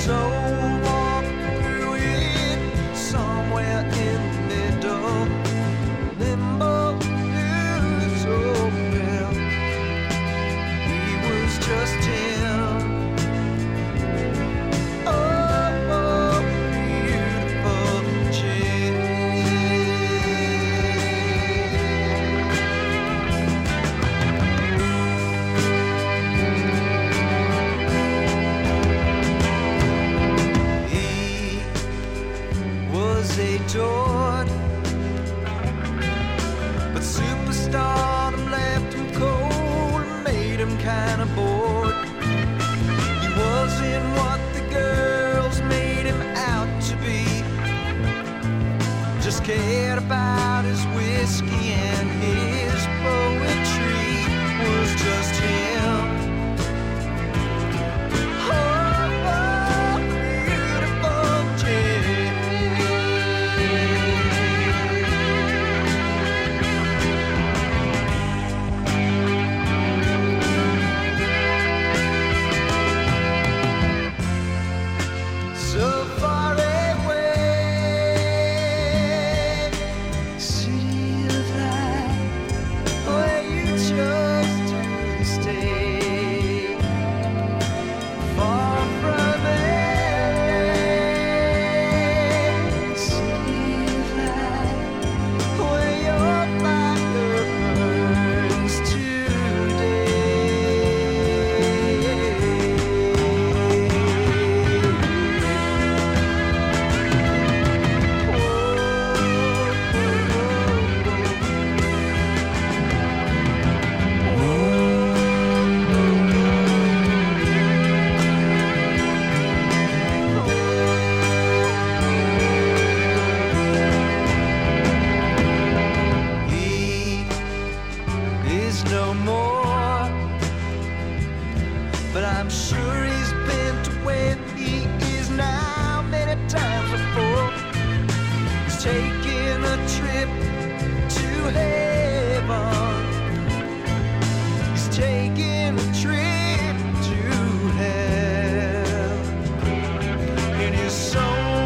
soul walked through it somewhere in the middle. Limbo is open. He was just him. Oh, beautiful Jim. He was adored, but superstardom left him cold and made him kinda bored. He wasn't what the girls made him out to be. Just cared about his whiskey and his poetry was just him. Oh, beautiful Jim. So far away, city of light, where you chose to stay. Far from LA, city of light, where your fire burns He is no more, but I'm sure he's been to where he is now many times before. He's taking a trip to heaven. He's taking a trip to hell. In his soul